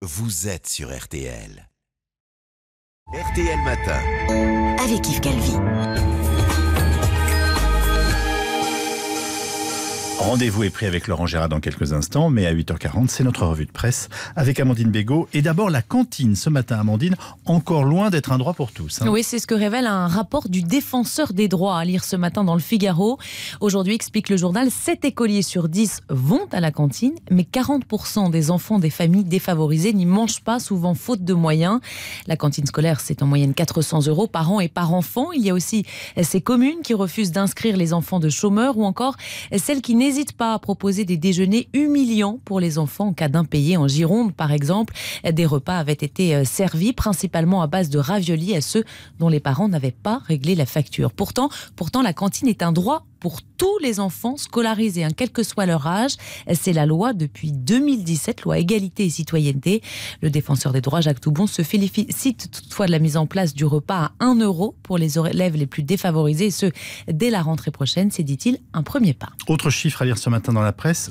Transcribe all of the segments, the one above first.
vous êtes sur RTL. RTL Matin. Avec Yves Calvi. Rendez-vous est pris avec Laurent Gérard dans quelques instants, mais à 8h40, c'est notre revue de presse avec Amandine Bégaud. Et d'abord, la cantine ce matin, Amandine, encore loin d'être un droit pour tous. Oui, c'est ce que révèle un rapport du Défenseur des droits à lire ce matin dans le Figaro. Aujourd'hui, explique le journal, 7 écoliers sur 10 vont à la cantine, mais 40% des enfants des familles défavorisées n'y mangent pas, souvent faute de moyens. La cantine scolaire, c'est en moyenne 400 € par an et par enfant. Il y a aussi ces communes qui refusent d'inscrire les enfants de chômeurs ou encore celles qui n'hésitent pas à proposer des déjeuners humiliants pour les enfants en cas d'impayés. En Gironde, par exemple, des repas avaient été servis principalement à base de raviolis à ceux dont les parents n'avaient pas réglé la facture. Pourtant, la cantine est un droit pour tous les enfants scolarisés, quel que soit leur âge. C'est la loi depuis 2017, loi égalité et citoyenneté. Le défenseur des droits, Jacques Toubon, se félicite toutefois de la mise en place du repas à 1 € pour les élèves les plus défavorisés, et ce, dès la rentrée prochaine. C'est, dit-il, un premier pas. Autre chiffre à lire ce matin dans la presse,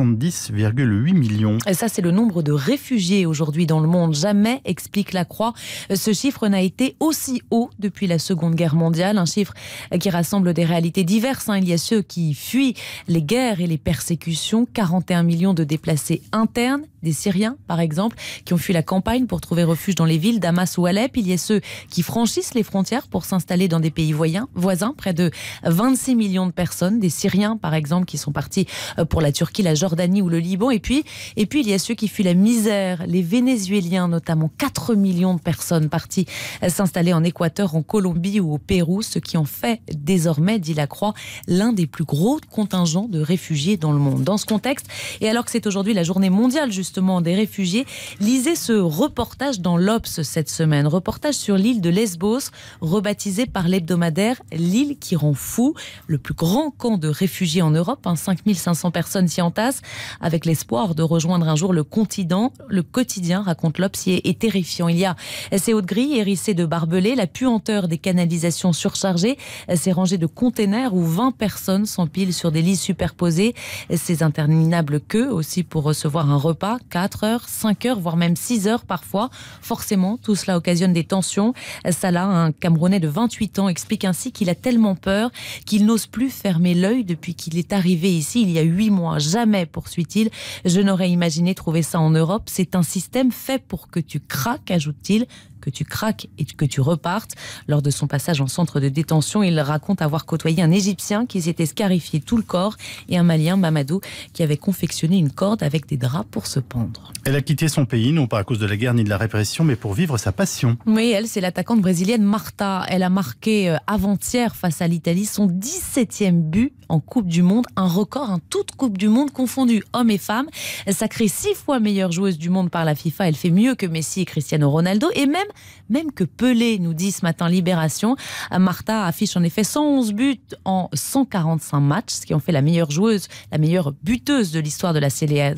70,8 millions. Et ça, c'est le nombre de réfugiés aujourd'hui dans le monde. Jamais, explique La Croix, ce chiffre n'a été aussi haut depuis la Seconde Guerre mondiale. Un chiffre qui rassemble des réalités diverses. Il y a ceux qui fuient les guerres et les persécutions, 41 millions de déplacés internes, des Syriens par exemple, qui ont fui la campagne pour trouver refuge dans les villes d'Hamas ou Alep. Il y a ceux qui franchissent les frontières pour s'installer dans des pays voisins, près de 26 millions de personnes, des Syriens par exemple qui sont partis pour la Turquie, la Jordanie ou le Liban. Et puis il y a ceux qui fuient la misère, les Vénézuéliens notamment, 4 millions de personnes parties s'installer en Équateur, en Colombie ou au Pérou, ce qui en fait désormais, dit La Croix, l'un des plus gros contingents de réfugiés dans le monde. Dans ce contexte, et alors que c'est aujourd'hui la journée mondiale justement des réfugiés, lisez ce reportage dans l'Obs cette semaine. Reportage sur l'île de Lesbos, rebaptisée par l'hebdomadaire l'île qui rend fou, le plus grand camp de réfugiés en Europe. 5500 personnes s'y entassent avec l'espoir de rejoindre un jour le continent. Le quotidien, raconte l'Obs, est terrifiant. Il y a ces hautes grilles hérissées de barbelés, la puanteur des canalisations surchargées, ces rangées de containers où 20 personnes s'empilent sur des lits superposés, ces interminables queues aussi pour recevoir un repas, 4 heures, 5 heures, voire même 6 heures parfois. Forcément, tout cela occasionne des tensions. Salah, un Camerounais de 28 ans, explique ainsi qu'il a tellement peur qu'il n'ose plus fermer l'œil depuis qu'il est arrivé ici il y a 8 mois. Jamais, poursuit-il, je n'aurais imaginé trouver ça en Europe. C'est un système fait pour que tu craques, ajoute-t-il, que tu craques et que tu repartes. Lors de son passage en centre de détention, il raconte avoir côtoyé un Égyptien qui s'était scarifié tout le corps et un Malien, Mamadou, qui avait confectionné une corde avec des draps pour se pendre. Elle a quitté son pays, non pas à cause de la guerre ni de la répression, mais pour vivre sa passion. Oui, elle, c'est l'attaquante brésilienne Marta. Elle a marqué avant-hier face à l'Italie son 17e but en Coupe du Monde, un record, toute Coupe du Monde confondue, hommes et femmes. Sacrée 6 fois meilleure joueuse du monde par la FIFA, elle fait mieux que Messi et Cristiano Ronaldo, et même que Pelé, nous dit ce matin Libération. Marta affiche en effet 111 buts en 145 matchs, ce qui en fait la meilleure joueuse, la meilleure buteuse de l'histoire de la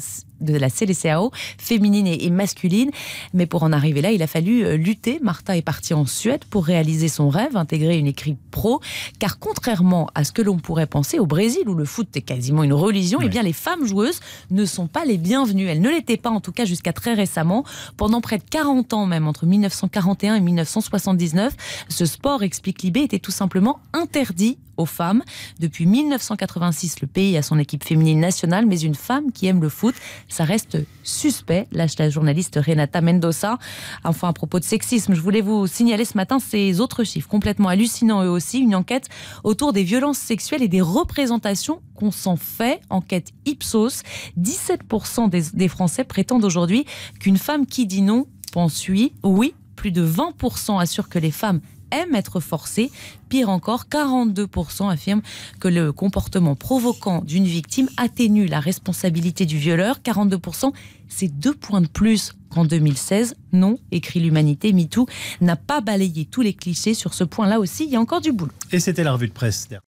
CLCAO, féminine et masculine. Mais pour en arriver là, il a fallu lutter. Marta est partie en Suède pour réaliser son rêve, intégrer une équipe pro. Car contrairement à ce que l'on pourrait penser au Brésil, où le foot est quasiment une religion, oui. Eh bien les femmes joueuses ne sont pas les bienvenues. Elles ne l'étaient pas, en tout cas jusqu'à très récemment. Pendant près de 40 ans, même entre 1941 et 1979, ce sport, explique Libé, était tout simplement interdit aux femmes. Depuis 1986, le pays a son équipe féminine nationale, mais une femme qui aime le foot, ça reste suspect, lâche la journaliste Renata Mendoza. Enfin, à propos de sexisme, je voulais vous signaler ce matin ces autres chiffres complètement hallucinants eux aussi. Une enquête autour des violences sexuelles et des représentations qu'on s'en fait. Enquête Ipsos. 17% des Français prétendent aujourd'hui qu'une femme qui dit non pense oui. Plus de 20% assurent que les femmes aiment être forcées. Pire encore, 42% affirment que le comportement provoquant d'une victime atténue la responsabilité du violeur. 42%, c'est 2 points de plus qu'en 2016. Non, écrit l'Humanité, MeToo n'a pas balayé tous les clichés. Sur ce point-là aussi, il y a encore du boulot. Et c'était la revue de presse.